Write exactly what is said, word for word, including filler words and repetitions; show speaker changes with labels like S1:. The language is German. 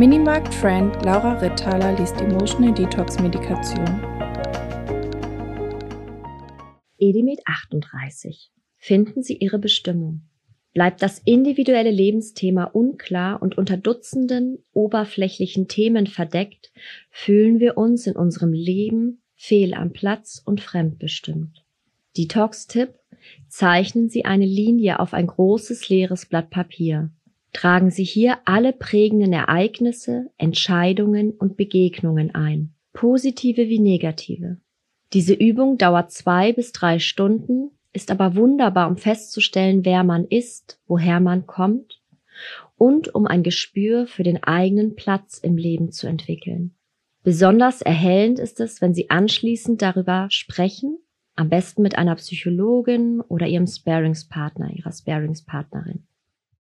S1: Minimarkt-Friend Laura Rittaler liest Emotional Detox Medikation.
S2: Edimed achtunddreißig. Finden Sie Ihre Bestimmung. Bleibt das individuelle Lebensthema unklar und unter Dutzenden oberflächlichen Themen verdeckt, fühlen wir uns in unserem Leben fehl am Platz und fremdbestimmt. Detox-Tipp: Zeichnen Sie eine Linie auf ein großes leeres Blatt Papier. Tragen Sie hier alle prägenden Ereignisse, Entscheidungen und Begegnungen ein, positive wie negative. Diese Übung dauert zwei bis drei Stunden, ist aber wunderbar, um festzustellen, wer man ist, woher man kommt und um ein Gespür für den eigenen Platz im Leben zu entwickeln. Besonders erhellend ist es, wenn Sie anschließend darüber sprechen, am besten mit einer Psychologin oder Ihrem Sparingspartner, Ihrer Sparingspartnerin.